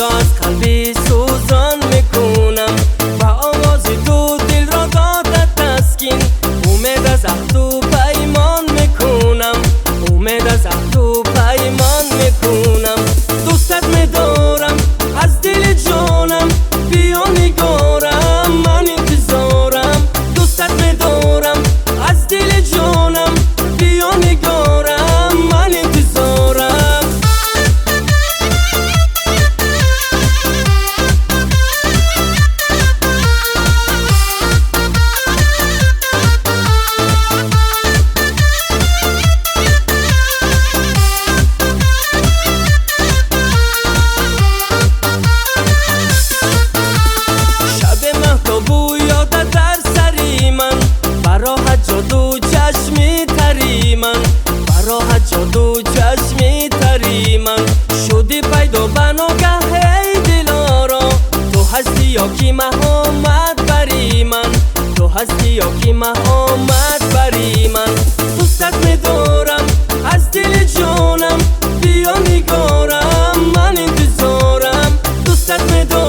را از قلبی سوزان میکنم و آواز تو دل را دادت تسکین. امید از عهد و پیمان میکنم، امید از عهد و پیمان میکنم. دوستت میدارم از دل جانم، بیا نگارم من انتظارم. دوستت میدارم از دل جانم، بیا نگارم من انتظارم. جادو چشمی تری من، براحت جادو چشمی تری من. شدی پیدا بناگه ای دلارا، تو هستی یا کی محمد بری من، تو هستی یا کی محمد بری من. دوستت میدارم از دل جانم، بیا نگارم من انتظارم. دوستت میدارم